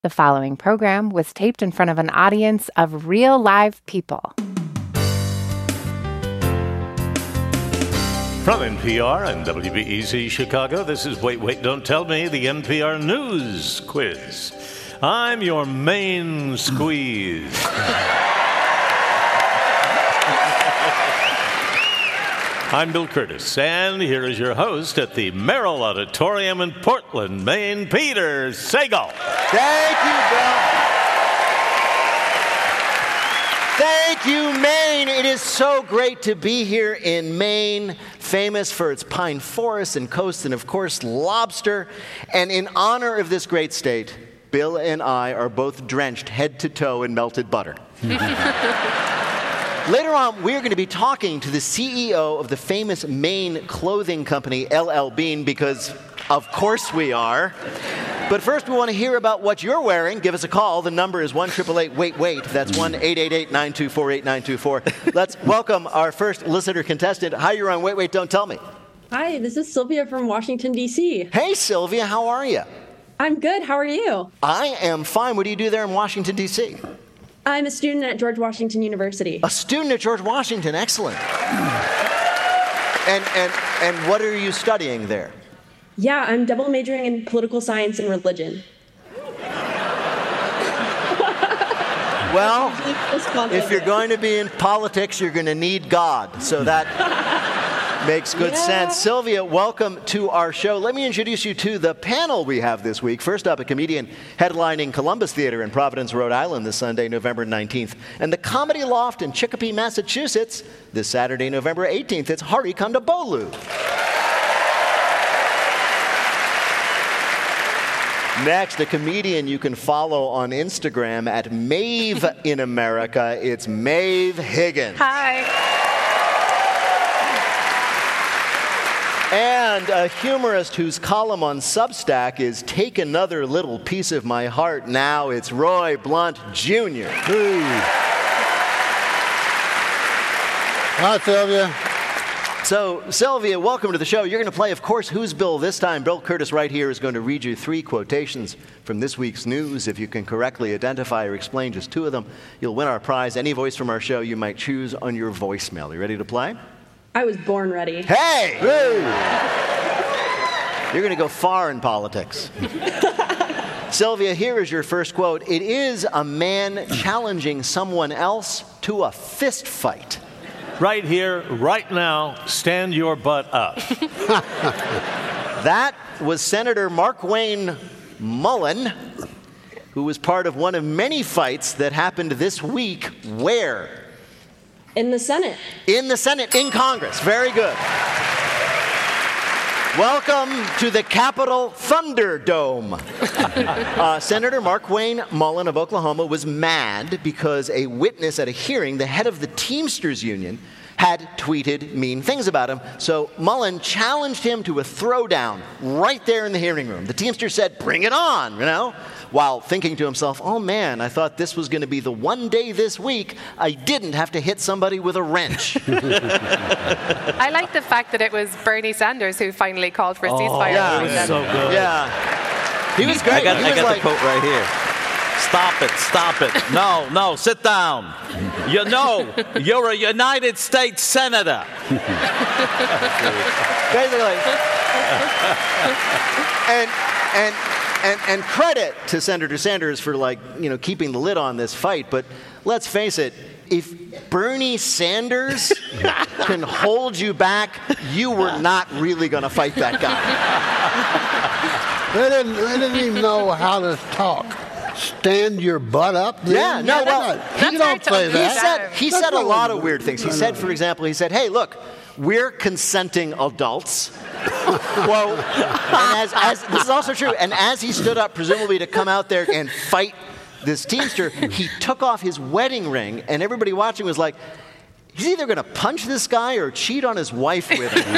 The following program was taped in front of an audience of real live people. From NPR and WBEZ Chicago, this is Wait, Don't Tell Me, the NPR News Quiz. I'm your main squeeze. I'm Bill Curtis, and here is your host at the Merrill Auditorium in Portland, Maine, Peter Sagal. Thank you, Bill. Thank you, Maine. It is so great to be here in Maine, famous for its pine forests and coast and, of course, lobster. And in honor of this great state, Bill and I are both drenched head to toe in melted butter. Later on, we're going to be talking to the CEO of the famous Maine clothing company, LL Bean, because of course we are. But first, we want to hear about what you're wearing. Give us a call. The number is 1-888-WAIT-WAIT. That's 1-888-924-8924. Let's welcome our first listener contestant. Hi, you're on Wait, Don't Tell Me. Hi, this is Sylvia from Washington, D.C. Hey, Sylvia, how are you? I'm good. How are you? I am fine. What do you do there in Washington, D.C.? I'm a student at George Washington University. A student at George Washington. Excellent. And what are you studying there? Yeah, I'm double majoring in political science and religion. Well, if you're going to be in politics, you're going to need God. So that makes good sense. Sylvia, welcome to our show. Let me introduce you to the panel we have this week. First up, a comedian headlining Columbus Theater in Providence, Rhode Island this Sunday, November 19th. And the Comedy Loft in Chicopee, Massachusetts this Saturday, November 18th. It's Hari Kondabolu. Next, a comedian you can follow on Instagram at Maeve in America. It's Maeve Higgins. Hi. And a humorist whose column on Substack is Take Another Little Piece of My Heart Now. It's Roy Blunt Jr. Hi, Sylvia. So, Sylvia, welcome to the show. You're going to play, of course, Who's Bill this time. Bill Curtis right here is going to read you 3 quotations from this week's news. If you can correctly identify or explain just 2 of them, you'll win our prize. Any voice from our show you might choose on your voicemail. You ready to play? I was born ready. Hey! You're going to go far in politics. Sylvia, here is your first quote. It is a man challenging someone else to a fist fight. Right here, right now, stand your butt up. That was Senator Markwayne Mullin, who was part of one of many fights that happened this week. Where? In the Senate. In the Senate, in Congress. Very good. Welcome to the Capitol Thunderdome. Senator Markwayne Mullin of Oklahoma was mad because a witness at a hearing, the head of the Teamsters Union, had tweeted mean things about him. So Mullin challenged him to a throwdown right there in the hearing room. The Teamster said, "Bring it on," while thinking to himself, oh man, I thought this was going to be the one day this week I didn't have to hit somebody with a wrench. I like the fact that it was Bernie Sanders who finally called for a ceasefire. Yeah, It was so good. Yeah. He was great. I got the quote right here. Stop it. No, sit down. You know, you're a United States Senator. Basically. And credit to Senator Sanders for, keeping the lid on this fight. But let's face it, if Bernie Sanders can hold you back, you were not really going to fight that guy. They didn't even know how to talk. Stand your butt up. He don't say that. He said a lot of weird things. He said, for example, hey, look, we're consenting adults. Well, and as this is also true, and as he stood up, presumably to come out there and fight this Teamster, he took off his wedding ring, and everybody watching was like, he's either going to punch this guy or cheat on his wife with him.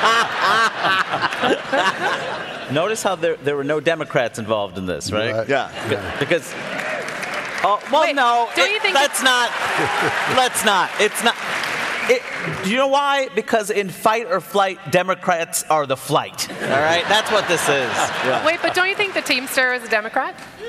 Notice how there were no Democrats involved in this, right? Yeah. Because, Wait, don't you think let's not. It's not. Do you know why? Because in fight or flight, Democrats are the flight. All right? That's what this is. Yeah. Wait, but don't you think the Teamster is a Democrat?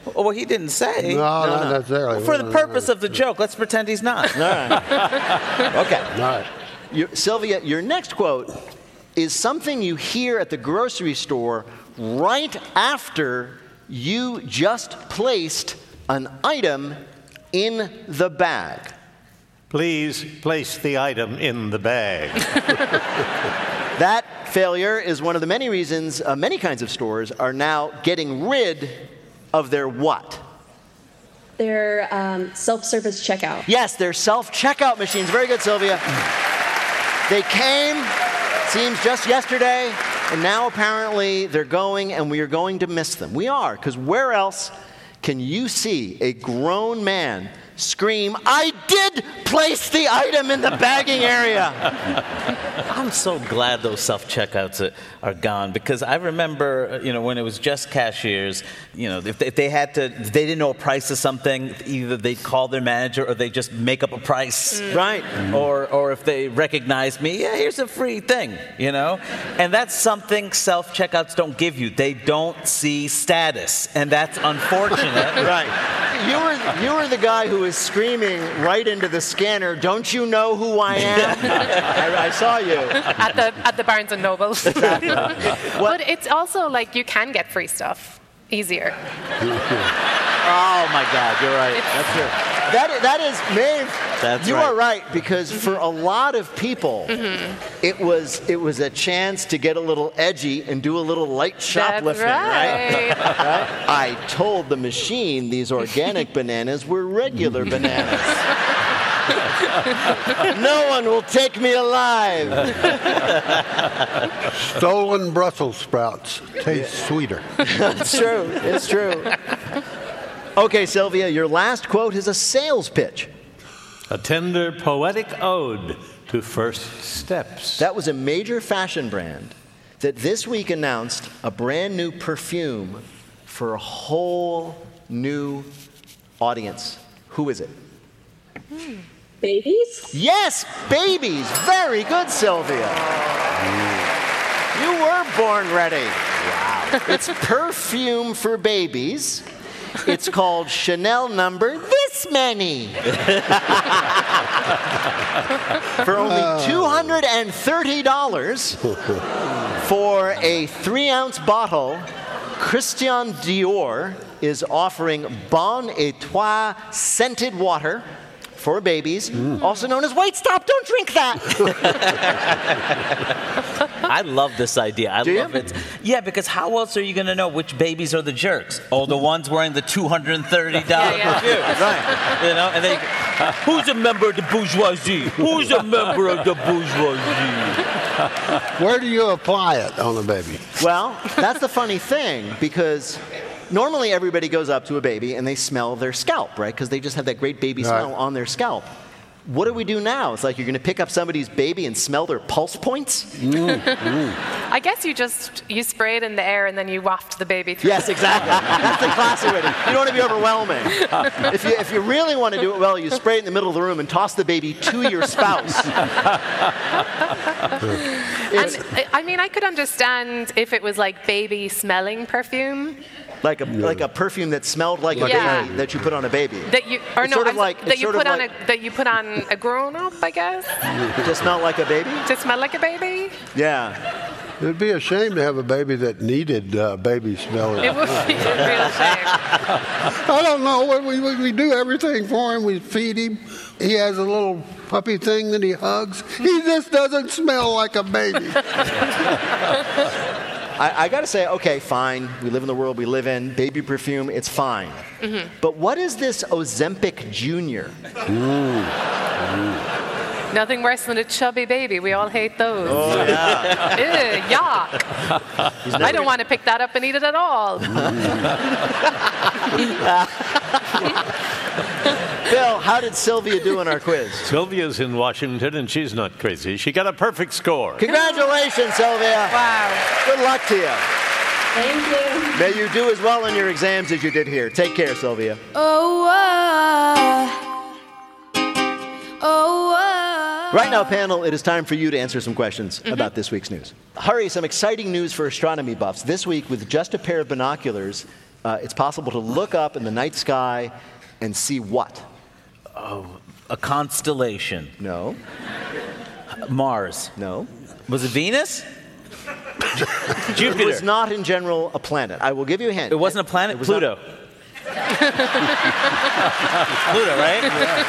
Well, he didn't say. No, not necessarily. For the purpose of the joke, let's pretend he's not. All right. Okay. All right. Sylvia, your next quote is something you hear at the grocery store right after you just placed an item in the bag. Please place the item in the bag. That failure is one of the many reasons many kinds of stores are now getting rid of their what? Their self-service checkout. Yes, their self-checkout machines. Very good, Sylvia. They came, seems just yesterday, and now apparently they're going, and we are going to miss them. We are, because where else can you see a grown man scream, "I did place the item in the bagging area"? I'm so glad those self-checkouts are gone, because I remember, when it was just cashiers, if they didn't know a price of something, either they'd call their manager or they'd just make up a price. Right. Or if they recognized me, yeah, here's a free thing, And that's something self-checkouts don't give you. They don't see status, and that's unfortunate. Right. You were the guy who was screaming right into the scanner, "Don't you know who I am?" I saw you. At the Barnes & Noble. But it's also like you can get free stuff easier. Oh, my God, you're right. That's true. That is, Maeve, That's you right. are right, because for a lot of people, it was a chance to get a little edgy and do a little light shoplifting, right. Right? I told the machine these organic bananas were regular bananas. No one will take me alive. Stolen Brussels sprouts taste sweeter. It's true. It's true. Okay, Sylvia, your last quote is a sales pitch. A tender, poetic ode to first steps. That was a major fashion brand that this week announced a brand new perfume for a whole new audience. Who is it? Babies? Yes, babies. Very good, Sylvia. You were born ready. Wow. It's perfume for babies. It's called Chanel number this many. For only $230 for a 3-ounce bottle, Christian Dior is offering Bon Etoile scented water for babies, also known as Wait, Stop, Don't Drink That. I love this idea. I Do love you? it. Yeah, because how else are you going to know which babies are the jerks? Oh, the ones wearing the $230 perfume. Right. And then who's a member of the bourgeoisie? Who's a member of the bourgeoisie? Where do you apply it on a baby? Well, that's the funny thing, because normally everybody goes up to a baby and they smell their scalp, right? Because they just have that great baby smell on their scalp. What do we do now? It's like you're going to pick up somebody's baby and smell their pulse points? I guess you spray it in the air and then you waft the baby through. Yes, exactly. That's the classic way. You don't want to be overwhelming. If you really want to do it well, you spray it in the middle of the room and toss the baby to your spouse. And I mean, I could understand if it was like baby smelling perfume. Like a perfume that smelled like a Yeah. baby that you put on a baby. That you put on a grown up, I guess, To smell like a baby? to smell like a baby. Yeah. It would be a shame to have a baby that needed baby smelling. It would be a real shame. I don't know. We do everything for him. We feed him. He has a little puppy thing that he hugs. He just doesn't smell like a baby. I got to say, okay, fine. We live in the world we live in. Baby perfume, it's fine. But what is this Ozempic Junior? Nothing worse than a chubby baby. We all hate those. Oh, yeah. Ew, yuck. I don't want to pick that up and eat it at all. Bill, how did Sylvia do in our quiz? Sylvia's in Washington, and she's not crazy. She got a perfect score. Congratulations, Sylvia. Wow. Good luck to you. Thank you. May you do as well in your exams as you did here. Take care, Sylvia. Right now, panel, it is time for you to answer some questions about this week's news. Hurry, some exciting news for astronomy buffs. This week, with just a pair of binoculars, It's possible to look up in the night sky and see what? A constellation. No. Mars. No. Was it Venus? Jupiter. It was not in general a planet. I will give you a hint. It wasn't a planet? Pluto. Pluto, right?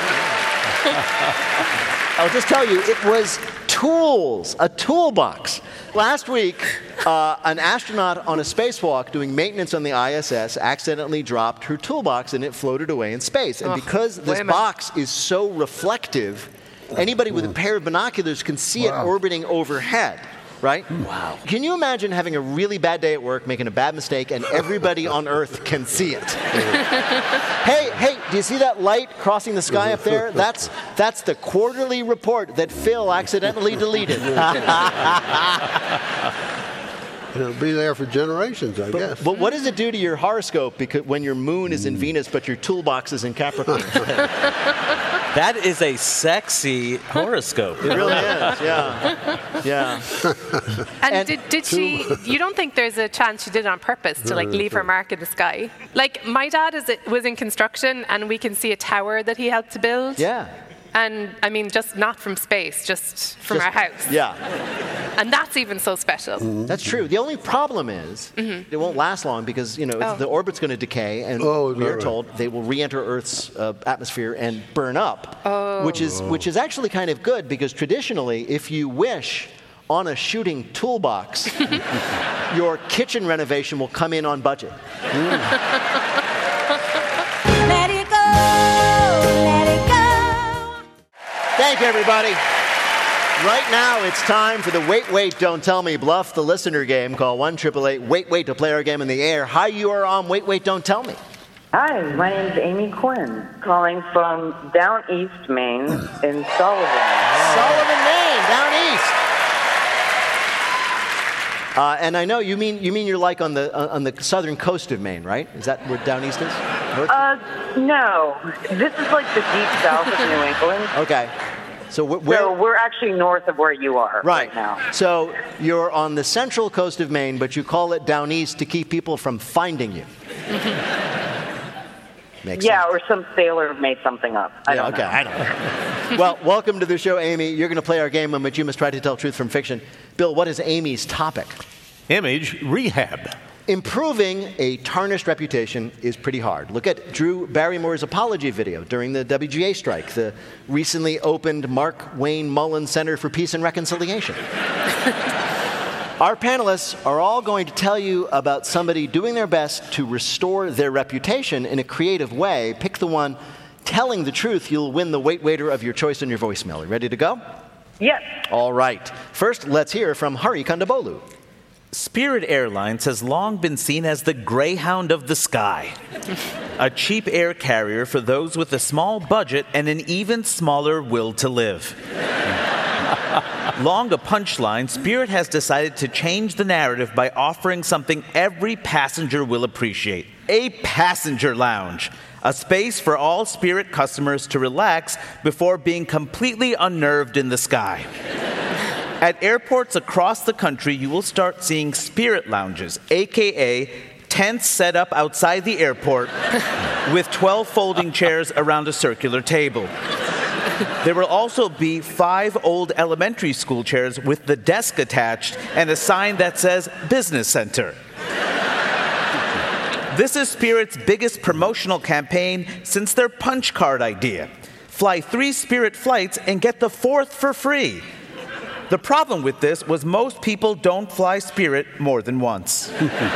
I'll just tell you, it was tools, a toolbox. Last week, an astronaut on a spacewalk doing maintenance on the ISS accidentally dropped her toolbox and it floated away in space. And because this box is so reflective, anybody with a pair of binoculars can see it orbiting overhead. Right? Wow. Can you imagine having a really bad day at work, making a bad mistake, and everybody on Earth can see it? Hey, do you see that light crossing the sky up there? That's the quarterly report that Phil accidentally deleted. It'll be there for generations, I guess. But what does it do to your horoscope when your moon is in Venus but your toolbox is in Capricorn? That is a sexy horoscope. It really is, yeah. And did she, you don't think there's a chance she did it on purpose to leave her mark in the sky? Like, my dad was in construction and we can see a tower that he helped to build. Yeah. And, I mean, just not from space, just from our house. Yeah. And that's even so special. That's true. The only problem is it won't last long because, the orbit's going to decay and we're told they will re-enter Earth's atmosphere and burn up, which is actually kind of good because traditionally, if you wish on a shooting toolbox, your kitchen renovation will come in on budget. Let it go, let it go. Thank you, everybody. Right now, it's time for the Wait, Wait, Don't Tell Me Bluff the Listener game. Call 1-888-WAIT-WAIT to play our game in the air. Hi, you are on Wait, Wait, Don't Tell Me. Hi, my name's Amy Quinn, calling from down east Maine in Sullivan. Sullivan, Maine, down east. And I know you mean you're like on the southern coast of Maine, right? Is that where down east is? North? No. This is like the deep south of New England. Okay. So we're actually north of where you are right now. So you're on the central coast of Maine, but you call it down east to keep people from finding you. Makes sense. Or some sailor made something up. I don't know. I know. Well, welcome to the show, Amy. You're going to play our game in which you must try to tell truth from fiction. Bill, what is Amy's topic? Image rehab. Improving a tarnished reputation is pretty hard. Look at Drew Barrymore's apology video during the WGA strike, the recently opened Mark Wayne Mullen Center for Peace and Reconciliation. Our panelists are all going to tell you about somebody doing their best to restore their reputation in a creative way. Pick the one telling the truth. You'll win the Wait Waiter of your choice on your voicemail. You ready to go? Yes. All right. First, let's hear from Hari Kondabolu. Spirit Airlines has long been seen as the Greyhound of the sky, a cheap air carrier for those with a small budget and an even smaller will to live. Long a punchline, Spirit has decided to change the narrative by offering something every passenger will appreciate: a passenger lounge, a space for all Spirit customers to relax before being completely unnerved in the sky. At airports across the country, you will start seeing Spirit lounges, a.k.a. tents set up outside the airport with 12 folding chairs around a circular table. There will also be 5 old elementary school chairs with the desk attached and a sign that says Business Center. This is Spirit's biggest promotional campaign since their punch card idea. Fly 3 Spirit flights and get the 4th for free. The problem with this was most people don't fly Spirit more than once.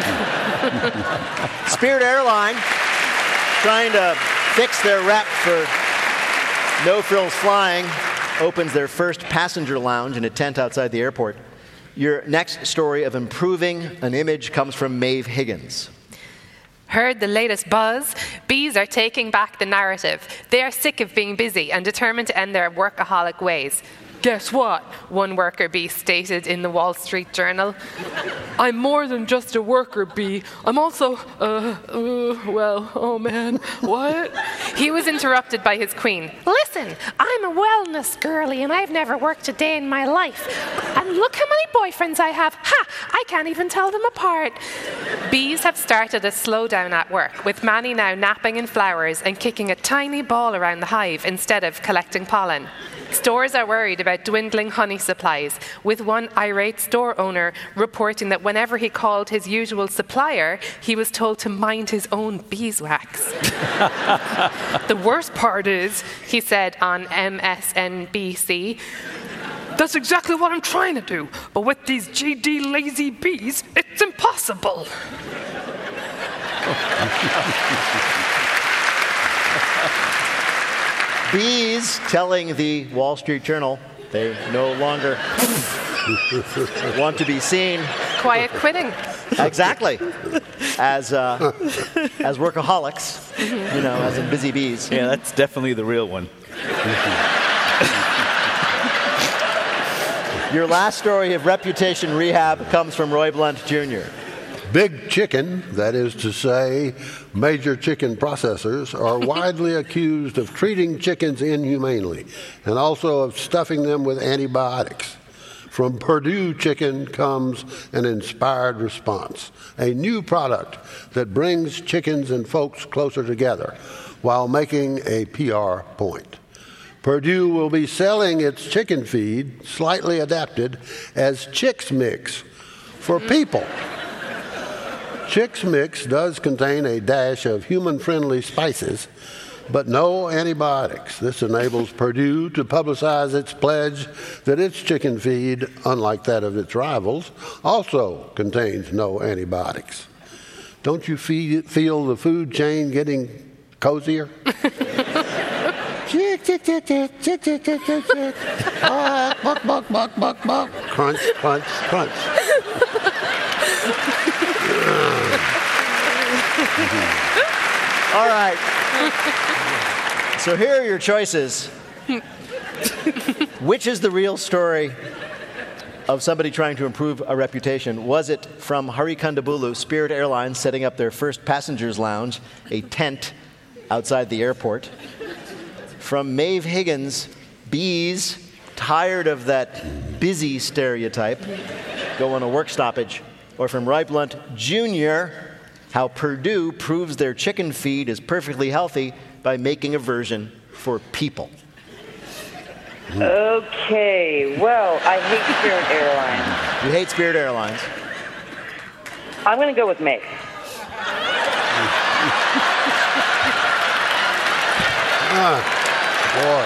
Spirit Airline, trying to fix their rep for no-frills flying, opens their first passenger lounge in a tent outside the airport. Your next story of improving an image comes from Maeve Higgins. Heard the latest buzz? Bees are taking back the narrative. They are sick of being busy and determined to end their workaholic ways. Guess what? One worker bee stated in the Wall Street Journal. I'm more than just a worker bee. I'm also, oh man, what? He was interrupted by his queen. Listen, I'm I'm a wellness girly and I've never worked a day in my life. And look how many boyfriends I have. Ha! I can't even tell them apart. Bees have started a slowdown at work, with many now napping in flowers and kicking a tiny ball around the hive instead of collecting pollen. Stores are worried about dwindling honey supplies, with one irate store owner reporting that whenever he called his usual supplier, he was told to mind his own beeswax. The worst part is, he said on MSNBC, that's exactly what I'm trying to do, but with these GD lazy bees, it's impossible. Bees telling the Wall Street Journal they no longer want to be seen. Quiet quitting. Exactly. As workaholics, as in busy bees. Yeah, that's definitely the real one. Your last story of reputation rehab comes from Roy Blunt Jr. Big chicken, that is to say, major chicken processors, are widely accused of treating chickens inhumanely and also of stuffing them with antibiotics. From Purdue Chicken comes an inspired response, a new product that brings chickens and folks closer together while making a PR point. Purdue will be selling its chicken feed, slightly adapted, as Chicks Mix for people. Chicks Mix does contain a dash of human-friendly spices, but no antibiotics. This enables Purdue to publicize its pledge that its chicken feed, unlike that of its rivals, also contains no antibiotics. Don't you feel the food chain getting cozier? Chick, chick, chick, chick, chick, chick, chick, chick, chick. Buck, buck, buck, buck, buck. Crunch, crunch, crunch. All right. So here are your choices. Which is the real story of somebody trying to improve a reputation? Was it from Hari Kondabolu, Spirit Airlines setting up their first passengers lounge, a tent outside the airport? From Maeve Higgins, bees, tired of that busy stereotype, go on a work stoppage? Or from Roy Blunt Jr., how Purdue proves their chicken feed is perfectly healthy by making a version for people. Okay, well, I hate Spirit Airlines. You hate Spirit Airlines. I'm going to go with Meg. Boy.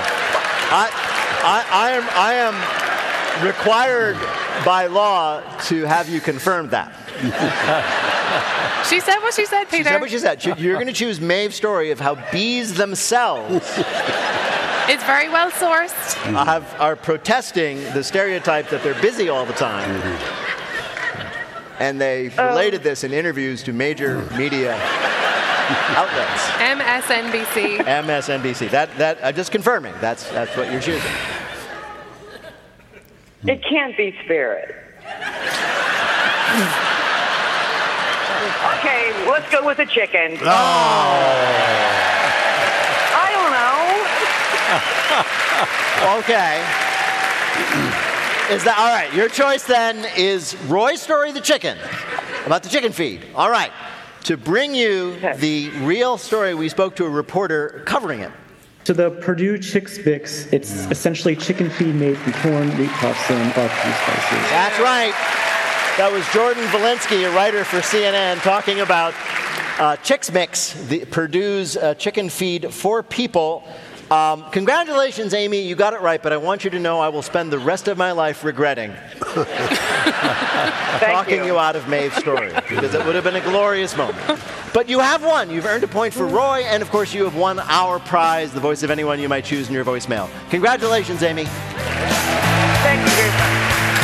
I am required by law to have you confirm that. She said what she said, Peter. She said what she said. You're going to choose Maeve's story of how bees themselves It's very well sourced. are protesting the stereotype that they're busy all the time. And they related this in interviews to major media outlets. MSNBC. MSNBC. That just confirming. That's what you're choosing. It can't be Spirit. Okay, let's go with the chicken. Oh. I don't know. Okay. Is that all right? Your choice then is Roy's story, the chicken, about the chicken feed. All right. To bring you the real story, we spoke to a reporter covering it. So the Purdue Chicks Mix, it's essentially chicken feed made from corn, wheat puffs, and barbecue spices. That's right. That was Jordan Valinsky, a writer for CNN, talking about Chicks Mix, Purdue's chicken feed for people. Congratulations, Amy. You got it right, but I want you to know I will spend the rest of my life regretting talking you out of Maeve's story, because it would have been a glorious moment. But you have won. You've earned a point for Roy, and of course you have won our prize, the voice of anyone you might choose in your voicemail. Congratulations, Amy. Thank you very much.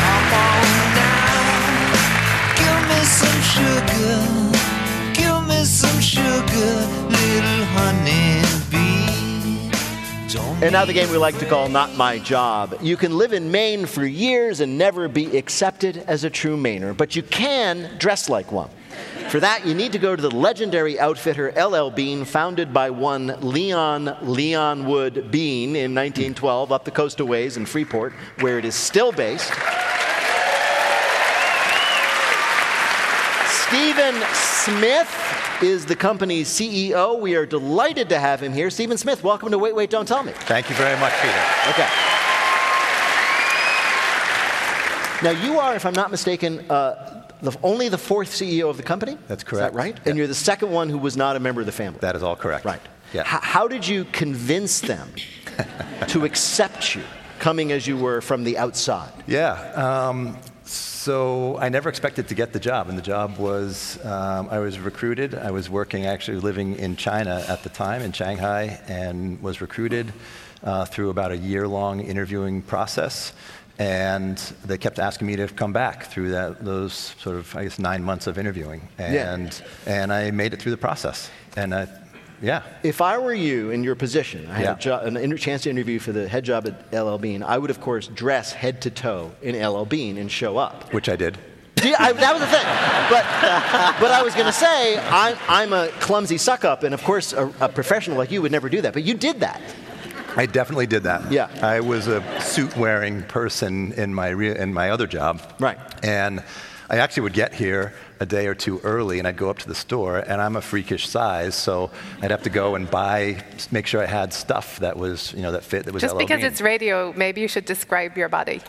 Give me some sugar, little honeybee. And now the game we like to call Not My Job. You can live in Maine for years and never be accepted as a true Mainer, but you can dress like one. For that, you need to go to the legendary outfitter LL Bean, founded by one Leon Wood Bean in 1912 up the coast a ways in Freeport, where it is still based. Stephen Smith is the company's CEO. We are delighted to have him here. Stephen Smith, welcome to Wait, Wait, Don't Tell Me. Thank you very much, Peter. Okay. Now, you are, if I'm not mistaken, only the fourth CEO of the company? That's correct. Is that right? Yeah. And you're the second one who was not a member of the family? That is all correct. Right. Yeah. How did you convince them to accept you, coming as you were from the outside? Yeah. So I never expected to get the job, and the job was, I was recruited. I was working, actually living in China at the time, in Shanghai, and was recruited through about a year-long interviewing process. And they kept asking me to come back through those sort of, I guess, 9 months of interviewing. And I made it through the process. And yeah. If I were you in your position, I had a chance to interview for the head job at LL Bean, I would, of course, dress head to toe in LL Bean and show up. Which I did. That was the thing. But I was going to say, I'm a clumsy suck-up, and of course, a professional like you would never do that. But you did that. I definitely did that. Yeah. I was a suit-wearing person in my other job. Right. And I actually would get here a day or two early, and I'd go up to the store, and I'm a freakish size, so I'd have to go and make sure I had stuff that was, that fit, that was Just LL because Bean. it's radio, maybe you should describe your body.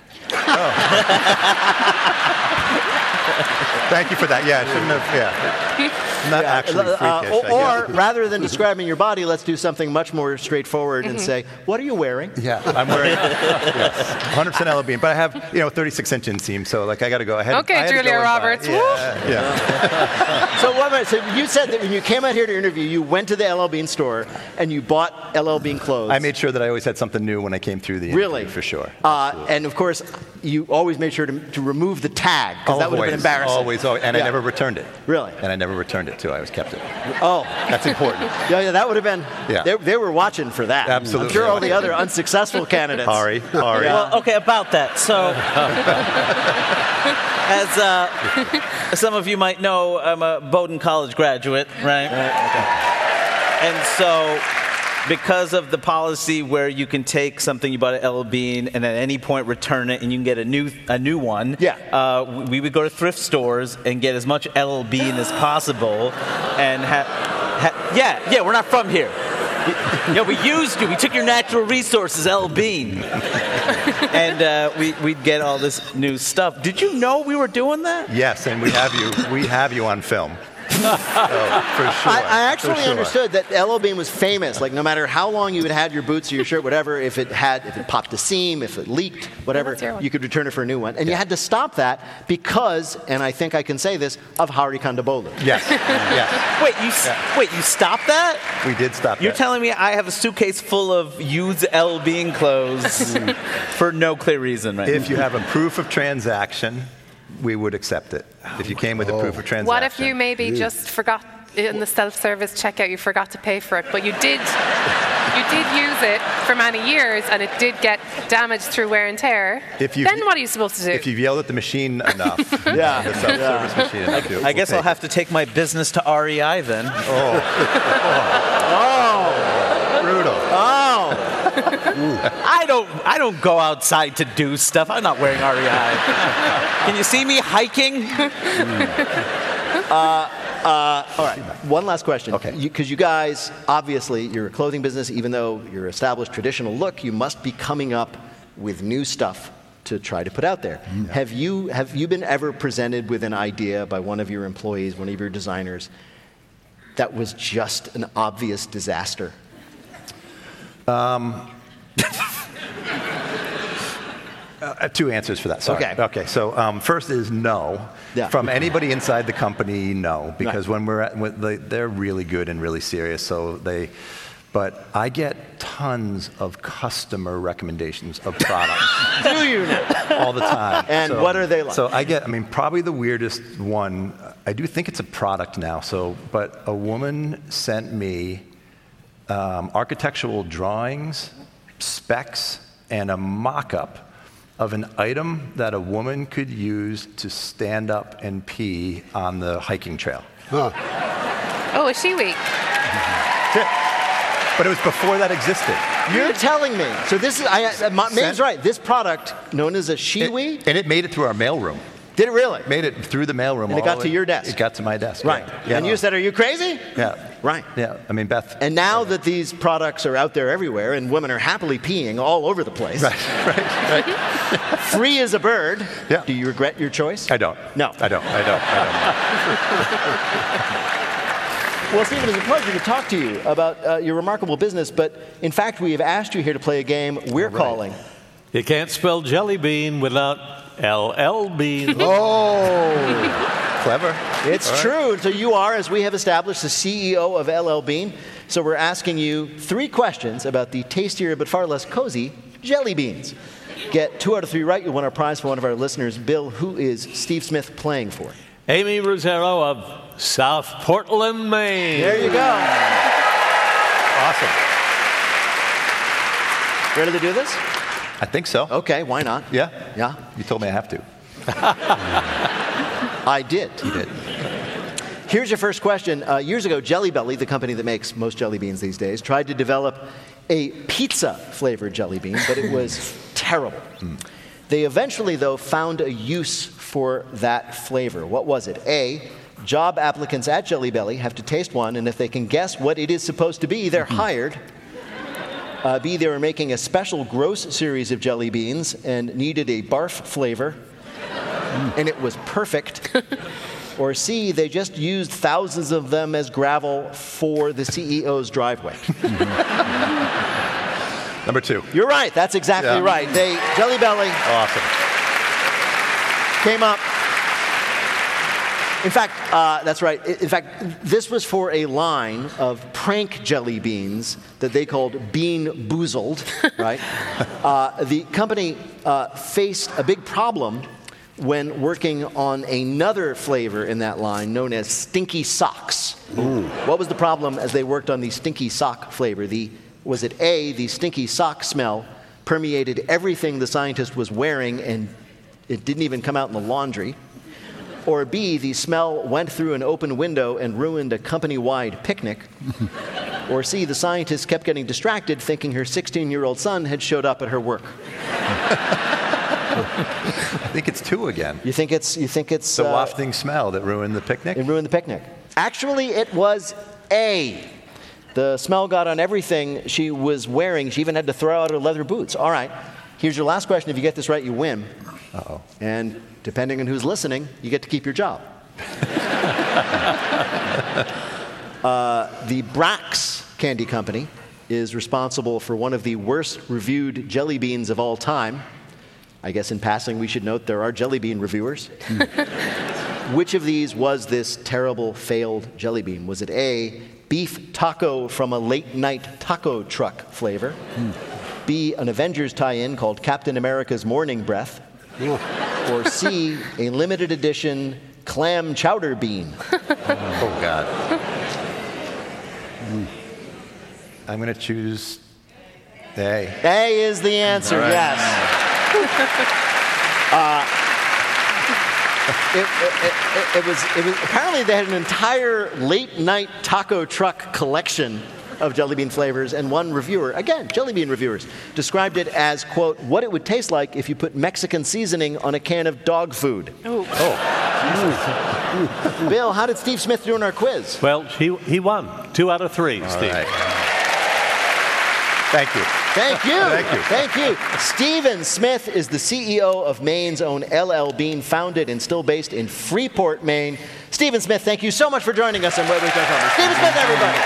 Thank you for that. Yeah, I shouldn't have, I'm not actually freakish. Or rather than describing your body, let's do something much more straightforward and say, what are you wearing? Yeah, I'm wearing 100% LL Bean, but I have 36-inch inseam, so I got to go ahead. Okay, Julia Roberts. Yeah. So you said that when you came out here to interview, you went to the LL Bean store and you bought LL Bean clothes. I made sure that I always had something new when I came through the interview, for sure. And of course, you always made sure to remove the tag, because that would have been embarrassing. Always. And I never returned it. Really? And I never returned it, too. I always kept it. Oh. That's important. Yeah, that would have been, Yeah. they were watching for that. Absolutely. I'm sure all the other unsuccessful candidates. Hari. Well, okay, about that. So, as some of you might know, I'm a Bowdoin College graduate, right? And so, because of the policy where you can take something you bought at LL Bean and at any point return it and you can get a new one, we would go to thrift stores and get as much LL Bean as possible, and we're not from here. We used you. We took your natural resources, LL Bean, and we'd get all this new stuff. Did you know we were doing that? Yes, and we have you on film. For sure. I actually understood that LL Bean was famous. Like, no matter how long you had your boots or your shirt, whatever, if it popped a seam, if it leaked, whatever, you could return it for a new one. And you had to stop that because, and I think I can say this, of Hari Kondabolu. Yes. Wait, you stopped that? We did stop that. You're telling me I have a suitcase full of used LL Bean clothes for no clear reason, right? If you have a proof of transaction, we would accept it. If you came with a proof of transaction. What if you maybe just forgot in the self-service checkout, you forgot to pay for it, but you did use it for many years and it did get damaged through wear and tear? Then what are you supposed to do? If you've yelled at the machine enough, the self-service machine enough, I guess I'll have to take my business to REI then. Brutal. I don't go outside to do stuff. I'm not wearing REI. Can you see me hiking? All right, one last question. Okay. Because you guys, obviously, you're a clothing business. Even though you're established traditional look, you must be coming up with new stuff to try to put out there. Have you been ever presented with an idea by one of your employees, one of your designers, that was just an obvious disaster? Two answers for that. Sorry. Okay. So first is no. Yeah. From anybody inside the company, no, because when they're really good and really serious. But I get tons of customer recommendations of products. Do you now? All the time. And what are they like? So probably the weirdest one. I do think it's a product now. But a woman sent me architectural drawings, specs, and a mock-up of an item that a woman could use to stand up and pee on the hiking trail. Oh, is she weak? But it was before that existed. You're telling me. So this is, Maine's right. This product, known as a Shiwi. And it made it through our mailroom. Did it really? Made it through the mailroom. And it got to your desk. It got to my desk. Right. Yeah. And you said, are you crazy? Yeah. Right. Yeah. I mean, Beth. And now that these products are out there everywhere and women are happily peeing all over the place. Right. Free as a bird. Yeah. Do you regret your choice? I don't. No. I don't. Well, Stephen, it's a pleasure to talk to you about your remarkable business, but in fact, we have asked you here to play a game we're calling. You can't spell jelly bean without LL Bean. Oh, clever. It's true. So you are, as we have established, the CEO of LL Bean. So we're asking you 3 questions about the tastier but far less cozy jelly beans. Get 2 out of 3 right, you'll win our prize for one of our listeners. Bill, who is Steve Smith playing for? Amy Rosero of South Portland, Maine. There you go. Awesome. Ready to do this? I think so. Okay, why not? Yeah? Yeah. You told me I have to. I did. You did. Here's your first question. Years ago, Jelly Belly, the company that makes most jelly beans these days, tried to develop a pizza-flavored jelly bean, but it was terrible. They eventually, though, found a use for that flavor. What was it? A, job applicants at Jelly Belly have to taste one, and if they can guess what it is supposed to be, they're hired. B, they were making a special gross series of jelly beans and needed a barf flavor, and it was perfect. Or C, they just used thousands of them as gravel for the CEO's driveway. Number 2. You're right. That's exactly right. Jelly Belly. Awesome. Came up. In fact, that's right. In fact, this was for a line of prank jelly beans that they called Bean Boozled, right? The company faced a big problem when working on another flavor in that line known as Stinky Socks. Ooh. What was the problem as they worked on the Stinky Sock flavor? Was it A, the stinky sock smell permeated everything the scientist was wearing and it didn't even come out in the laundry? Or B, the smell went through an open window and ruined a company-wide picnic? Or C, the scientist kept getting distracted thinking her 16-year-old son had showed up at her work? I think it's 2 again. You think it's the wafting smell that ruined the picnic? It ruined the picnic. Actually, it was A. The smell got on everything she was wearing. She even had to throw out her leather boots. All right. Here's your last question. If you get this right, you win. Uh-oh. And depending on who's listening, you get to keep your job. The Brax Candy Company is responsible for one of the worst reviewed jelly beans of all time. I guess in passing, we should note there are jelly bean reviewers. Which of these was this terrible, failed jelly bean? Was it A, beef taco from a late-night taco truck flavor? B, an Avengers tie-in called Captain America's Morning Breath? Or C, a limited edition clam chowder bean? Oh, God. I'm going to choose A. A is the answer, right. Yes. It was apparently they had an entire late-night taco truck collection of jelly bean flavors, and one reviewer, again, jelly bean reviewers, described it as, quote, what it would taste like if you put Mexican seasoning on a can of dog food. Oh. Bill, how did Steve Smith do in our quiz? Well, he won 2 out of 3, All Steve. Right. Thank you. Thank you. Thank you. Thank you. Stephen Smith is the CEO of Maine's own LL Bean, founded and still based in Freeport, Maine. Stephen Smith, thank you so much for joining us on Wait, Wait, Don't Tell Me. Stephen Smith, everybody.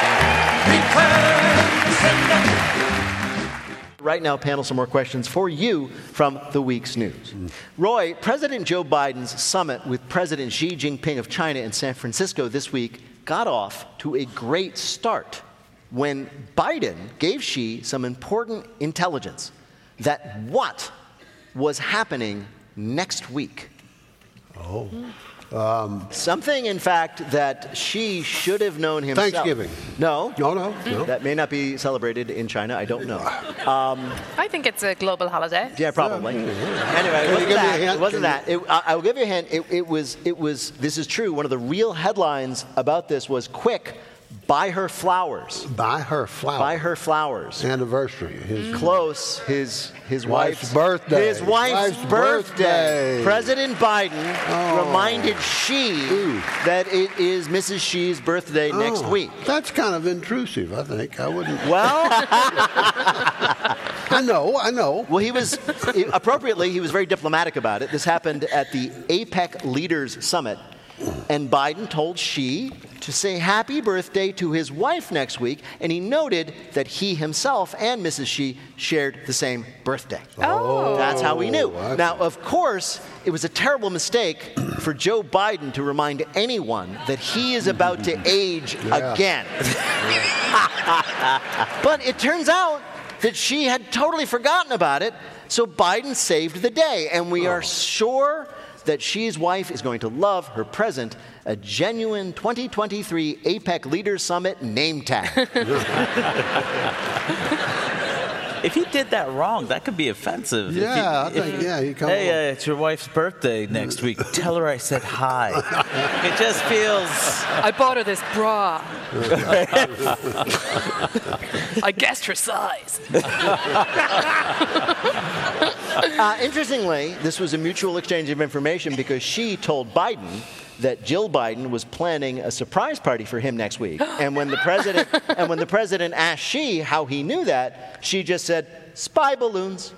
Right now, panel, some more questions for you from the week's news. Roy, President Joe Biden's summit with President Xi Jinping of China in San Francisco this week got off to a great start when Biden gave Xi some important intelligence that what was happening next week. Oh. Something, in fact, that she should have known himself. Thanksgiving. No. No. That may not be celebrated in China. I don't know. I think it's a global holiday. Yeah, probably. Anyway, it wasn't that. I will give you a hint. It was. This is true. One of the real headlines about this was quick. Buy her flowers. Buy her flowers. Buy her flowers. Anniversary. Close. His wife's birthday. His wife's birthday. President Biden reminded Xi that it is Mrs. Xi's birthday next week. That's kind of intrusive, I think. I wouldn't. Well, I know. Well, he was very diplomatic about it. This happened at the APEC Leaders Summit, and Biden told Xi to say happy birthday to his wife next week, and he noted that he himself and Mrs. Xi shared the same birthday. Oh. That's how we knew. Now, of course, it was a terrible mistake for Joe Biden to remind anyone that he is about to age again. But it turns out that she had totally forgotten about it, so Biden saved the day, and we are sure that Xi's wife is going to love her present, a genuine 2023 APEC Leaders Summit name tag. If he did that wrong, that could be offensive. Yeah, he come Hey, it's your wife's birthday next week. Tell her I said hi. It just feels... I bought her this bra. I guessed her size. Interestingly, this was a mutual exchange of information because she told Biden that Jill Biden was planning a surprise party for him next week. And when the president asked Xi how he knew that, she just said, spy balloons.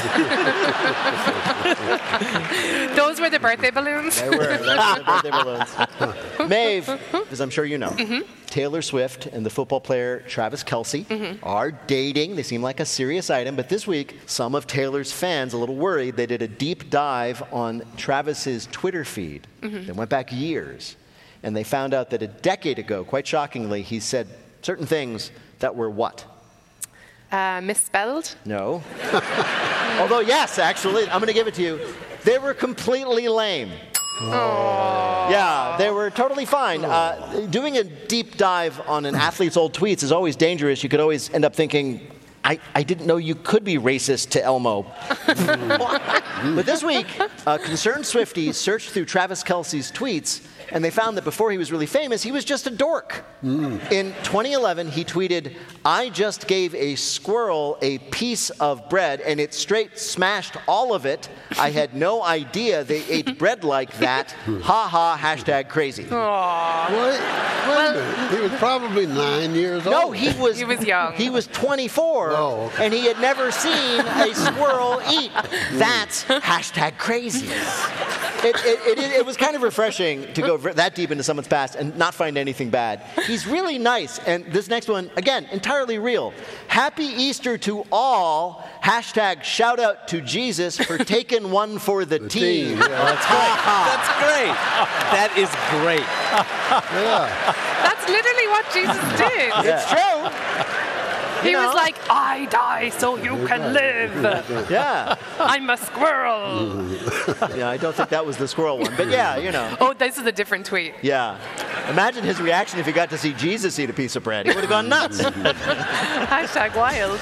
Those were the birthday balloons? They were. That's the birthday balloons. Maeve, as I'm sure you know, Taylor Swift and the football player Travis Kelce are dating. They seem like a serious item. But this week, some of Taylor's fans, a little worried, they did a deep dive on Travis's Twitter feed. They went back years. And they found out that a decade ago, quite shockingly, he said certain things that were what? Misspelled? No. Although, yes, actually, I'm going to give it to you. They were completely lame. Yeah, they were totally fine. Doing a deep dive on an athlete's old tweets is always dangerous. You could always end up thinking, I didn't know you could be racist to Elmo. But this week, concerned Swifties searched through Travis Kelce's tweets, and they found that before he was really famous, he was just a dork. In 2011, he tweeted, I just gave a squirrel a piece of bread, and it straight smashed all of it. I had no idea they ate bread like that. Ha ha, hashtag crazy. Wait a minute. He was probably 9 years old. No, he was young. He was 24, and he had never seen a squirrel eat. That's hashtag crazy. It was kind of refreshing to go that deep into someone's past and not find anything bad. He's really nice. And this next one, again, entirely real. Happy Easter to all. Hashtag shout out to Jesus for taking one for the team. Yeah, that's great. That's great. That is great. That's literally what Jesus did. It's true. He was like, I die so you can live. Yeah. I'm a squirrel. Yeah, I don't think that was the squirrel one. But yeah, you know. Oh, this is a different tweet. Yeah. Imagine his reaction if he got to see Jesus eat a piece of bread. He would have gone nuts. Hashtag wild.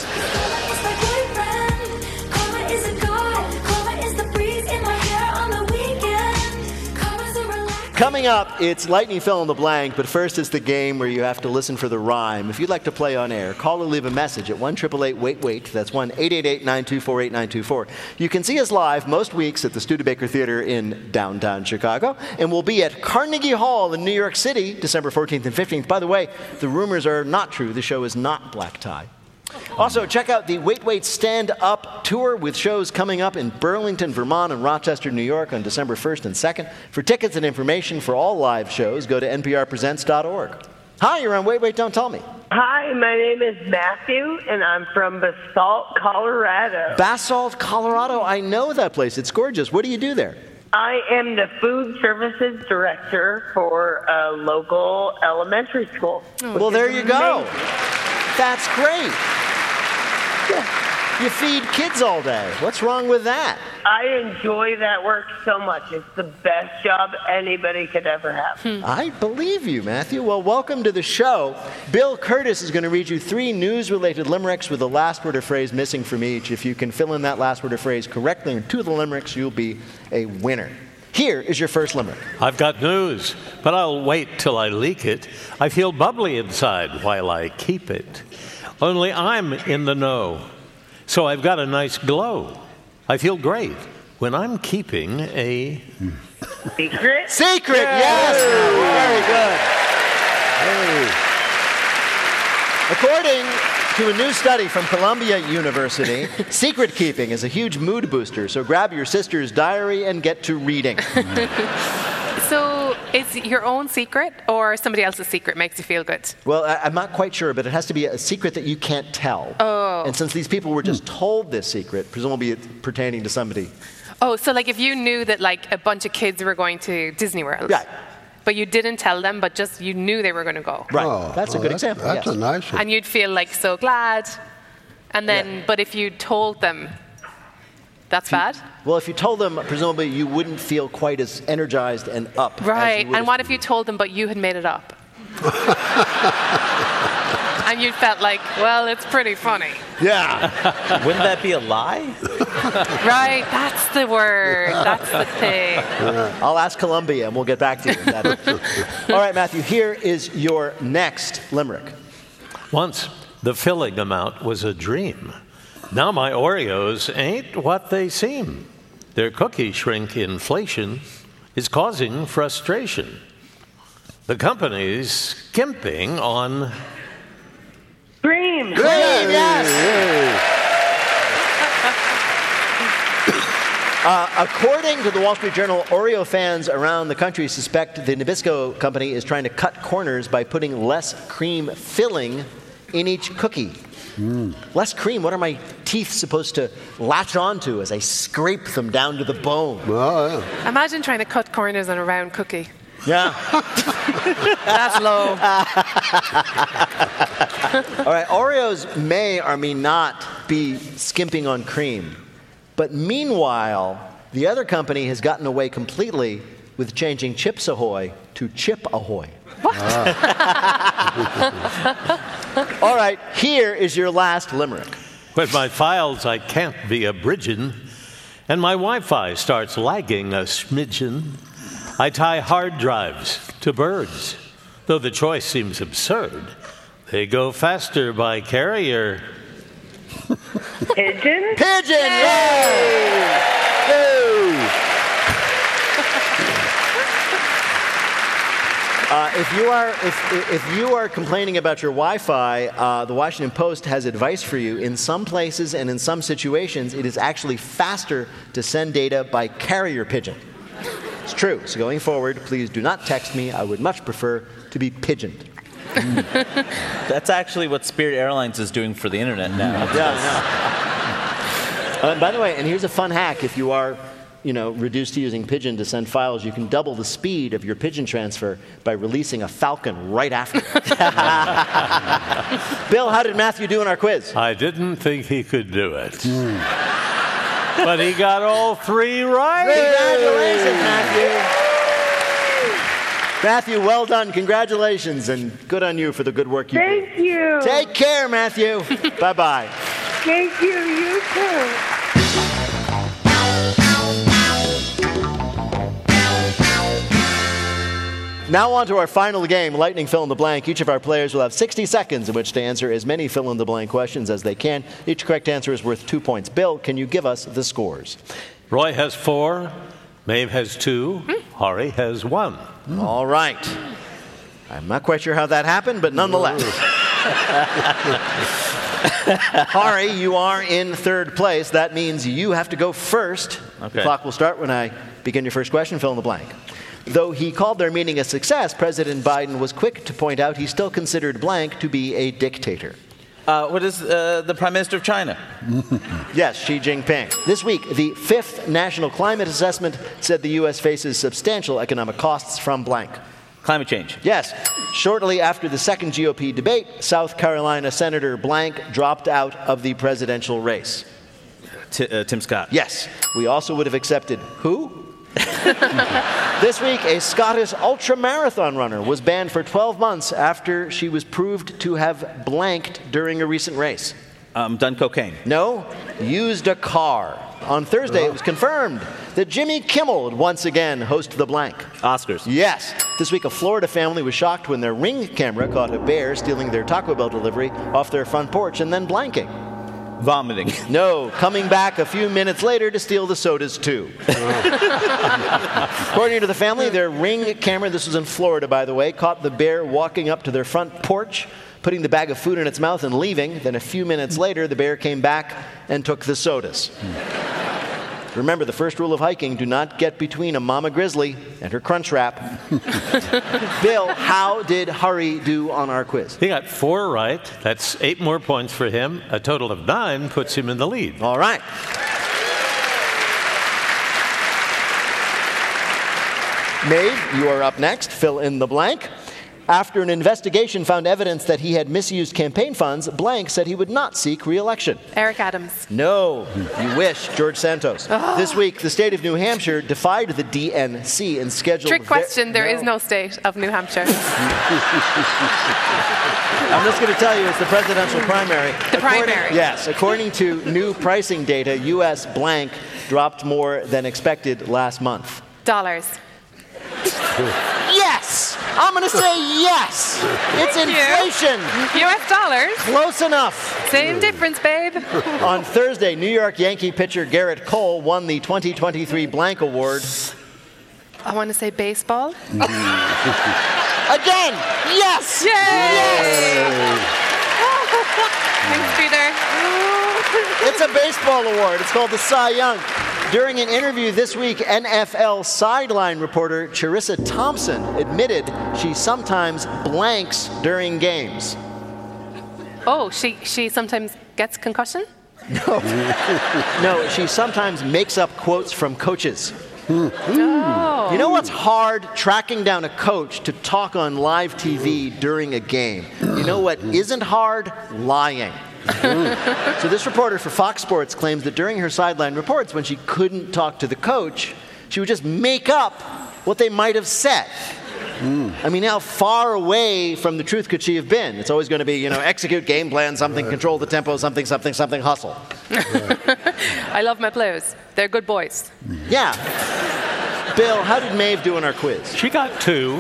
Coming up, it's lightning fill in the blank, but first it's the game where you have to listen for the rhyme. If you'd like to play on air, call or leave a message at 1-888-WAIT-WAIT. That's 1-888-924-8924. You can see us live most weeks at the Studebaker Theater in downtown Chicago, and we'll be at Carnegie Hall in New York City, December 14th and 15th. By the way, the rumors are not true. The show is not black tie. Also, check out the Wait Wait Stand Up Tour with shows coming up in Burlington, Vermont and Rochester, New York on December 1st and 2nd. For tickets and information for all live shows, go to nprpresents.org. Hi, you're on Wait Wait, Don't Tell Me. Hi, my name is Matthew, and I'm from Basalt, Colorado. Basalt, Colorado. I know that place. It's gorgeous. What do you do there? I am the food services director for a local elementary school. Well, there you go. That's great. You feed kids all day. What's wrong with that? I enjoy that work so much. It's the best job anybody could ever have. I believe you, Matthew. Well, welcome to the show. Bill Curtis is going to read you 3 news-related limericks with a last word or phrase missing from each. If you can fill in that last word or phrase correctly in 2 of the limericks, you'll be a winner. Here is your first limerick. I've got news, but I'll wait till I leak it. I feel bubbly inside while I keep it. Only I'm in the know, so I've got a nice glow. I feel great when I'm keeping a... Secret? Secret, yes! Very good. According to a new study from Columbia University, secret keeping is a huge mood booster, so grab your sister's diary and get to reading. So is your own secret or somebody else's secret makes you feel good? Well, I'm not quite sure, but it has to be a secret that you can't tell. Oh. And since these people were just told this secret, presumably it's pertaining to somebody. Oh, so like if you knew that like a bunch of kids were going to Disney World. Right. But you didn't tell them, but just you knew they were going to go. Right. That's a good example. That's yes. a nice one. And you'd feel like so glad. And then, but if you told them, that's bad? Well, if you told them, presumably you wouldn't feel quite as energized and up. Right. And what if you told them, but you had made it up? And you felt like, well, it's pretty funny. Yeah. Wouldn't that be a lie? Right. That's the word. That's the thing. I'll ask Columbia and we'll get back to you. All right, Matthew, here is your next limerick. Once, the filling amount was a dream. Now my Oreos ain't what they seem. Their cookie shrink inflation is causing frustration. The company's skimping on... Dream! Yes! According to the Wall Street Journal, Oreo fans around the country suspect the Nabisco company is trying to cut corners by putting less cream filling in each cookie. Less cream, what are my teeth supposed to latch onto as I scrape them down to the bone? Oh, yeah. Imagine trying to cut corners on a round cookie. Yeah. That's low. All right, Oreos may or may not be skimping on cream. But meanwhile, the other company has gotten away completely with changing Chips Ahoy to Chip Ahoy. What? All right, here is your last limerick. With my files I can't be abridging, and my Wi-Fi starts lagging a smidgen. I tie hard drives to birds. Though the choice seems absurd, they go faster by carrier. Pigeon? Pigeon! Yay! Yay! If you are complaining about your Wi-Fi, the Washington Post has advice for you. In some places and in some situations, it is actually faster to send data by carrier pigeon. It's true. So going forward, please do not text me. I would much prefer to be pigeoned. That's actually what Spirit Airlines is doing for the internet now. By the way, and here's a fun hack. If you are reduced to using Pigeon to send files, you can double the speed of your Pigeon transfer by releasing a Falcon right after. Bill, how did Matthew do in our quiz? I didn't think he could do it. But he got all 3 right. Congratulations, Matthew. Matthew, well done. Congratulations, and good on you for the good work you did. Thank you. Take care, Matthew. Bye-bye. Thank you. You too. Now on to our final game, Lightning Fill in the Blank. Each of our players will have 60 seconds in which to answer as many fill-in-the-blank questions as they can. Each correct answer is worth 2 points. Bill, can you give us the scores? Roy has 4, Maeve has 2, Hari has 1. All right. I'm not quite sure how that happened, but nonetheless. Hari, you are in 3rd place. That means you have to go first. Okay. The clock will start when I begin your first question. Fill in the blank. Though he called their meeting a success, President Biden was quick to point out he still considered blank to be a dictator. What is the Prime Minister of China? Yes, Xi Jinping. This week, the 5th National Climate Assessment said the U.S. faces substantial economic costs from blank. Climate change. Yes. Shortly after the 2nd GOP debate, South Carolina Senator blank dropped out of the presidential race. Tim Scott. Yes. We also would have accepted who? This week, a Scottish ultramarathon runner was banned for 12 months after she was proved to have blanked during a recent race. Done cocaine. No, used a car. On Thursday, it was confirmed that Jimmy Kimmel would once again host the blank. Oscars. Yes. This week, a Florida family was shocked when their Ring camera caught a bear stealing their Taco Bell delivery off their front porch and then blanking. Vomiting. No, coming back a few minutes later to steal the sodas too. According to the family, their Ring camera, this was in Florida by the way, caught the bear walking up to their front porch, putting the bag of food in its mouth and leaving. Then a few minutes later, the bear came back and took the sodas. Remember, the first rule of hiking, do not get between a mama grizzly and her crunch wrap. Bill, how did Hurry do on our quiz? He got 4 right. That's 8 more points for him. A total of 9 puts him in the lead. All right. Maeve, you are up next. Fill in the blank. After an investigation found evidence that he had misused campaign funds, blank said he would not seek re-election. Eric Adams. No, you wish. George Santos. This week, the state of New Hampshire defied the DNC and scheduled... Trick question, there is no state of New Hampshire. I'm just going to tell you, it's the presidential primary. Primary. Yes. According to new pricing data, U.S. blank dropped more than expected last month. Dollars. Yes! I'm going to say yes! It's inflation! U.S. dollars? Close enough. Same difference, babe. On Thursday, New York Yankee pitcher Garrett Cole won the 2023 Blank Award. I want to say baseball. Again! Yes! Yay! Yes! Thanks, Peter. It's a baseball award. It's called the Cy Young. During an interview this week, NFL sideline reporter Charissa Thompson admitted she sometimes blanks during games. Oh, she sometimes gets concussion? No, she sometimes makes up quotes from coaches. Oh. You know what's hard? Tracking down a coach to talk on live TV during a game. You know what isn't hard? Lying. So this reporter for Fox Sports claims that during her sideline reports, when she couldn't talk to the coach, she would just make up what they might have said. I mean, how far away from the truth could she have been? It's always going to be, execute game plan, something, control the tempo, something, hustle. I love my players. They're good boys. Yeah. Bill, how did Maeve do in our quiz? She got 2.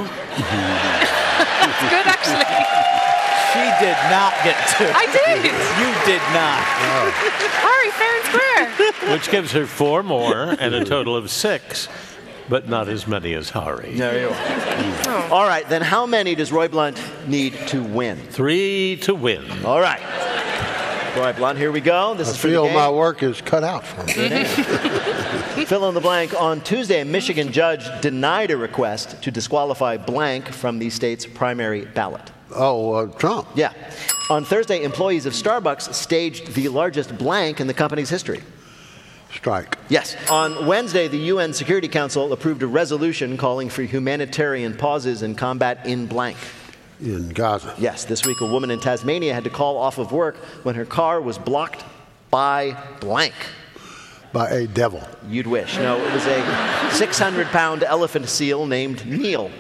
It's good, actually. She did not get 2. I did. You did not. Hurry, fair and square. Which gives her 4 more and a total of 6, but not as many as Hari. There you are. All right, then how many does Roy Blunt need to win? 3 to win. All right. Roy Blunt, here we go. This is for the feel game. my work is cut out for me. Fill in the blank. On Tuesday, a Michigan judge denied a request to disqualify blank from the state's primary ballot. Trump. Yeah. On Thursday, employees of Starbucks staged the largest blank in the company's history. Strike. Yes. On Wednesday, the UN Security Council approved a resolution calling for humanitarian pauses in combat in blank. In Gaza. Yes. This week, a woman in Tasmania had to call off of work when her car was blocked by blank. By a devil. You'd wish. No, it was a 600-pound elephant seal named Neil.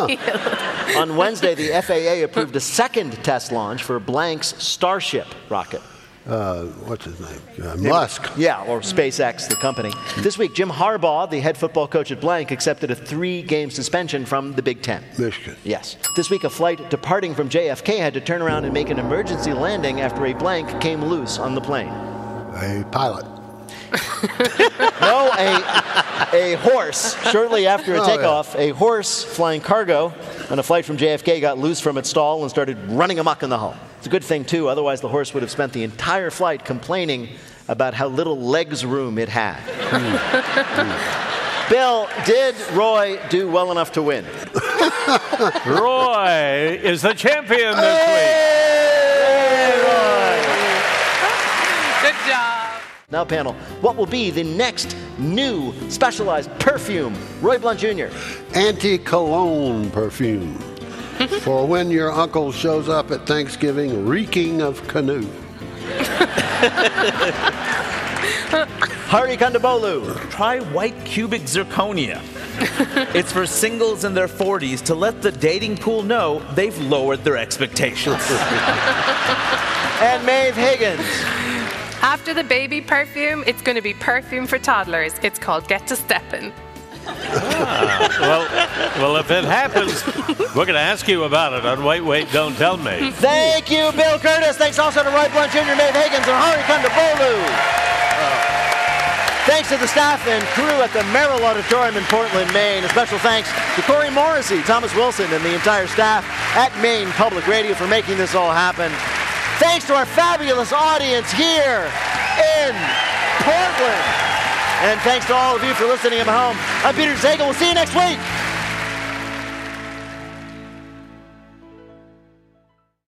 On Wednesday, the FAA approved a second test launch for Blank's Starship rocket. What's his name? Musk. Yeah, or SpaceX, the company. This week, Jim Harbaugh, the head football coach at Blank, accepted a 3-game suspension from the Big Ten. Michigan. Yes. This week, a flight departing from JFK had to turn around and make an emergency landing after a blank came loose on the plane. A pilot. No, a horse. Shortly after a takeoff, a horse flying cargo on a flight from JFK got loose from its stall and started running amok in the hull. It's a good thing, too. Otherwise, the horse would have spent the entire flight complaining about how little legs room it had. Bill, did Roy do well enough to win? Roy is the champion this week. Hey, Roy. Good job. Now, panel, what will be the next new specialized perfume? Roy Blunt Jr. Anti-cologne perfume. For when your uncle shows up at Thanksgiving reeking of canoe. Hari Kondabolu. Try white cubic zirconia. It's for singles in their 40s to let the dating pool know they've lowered their expectations. And Maeve Higgins. After the baby perfume, it's going to be perfume for toddlers. It's called Get to Steppin'. Well, if it happens, we're going to ask you about it on Wait, Don't Tell Me. Thank you, Bill Curtis. Thanks also to Roy Blunt Jr., Maeve Higgins, and Hari Kondabolu. Thanks to the staff and crew at the Merrill Auditorium in Portland, Maine. A special thanks to Corey Morrissey, Thomas Wilson, and the entire staff at Maine Public Radio for making this all happen. Thanks to our fabulous audience here in Portland. And thanks to all of you for listening at home. I'm Peter Sagal. We'll see you next week.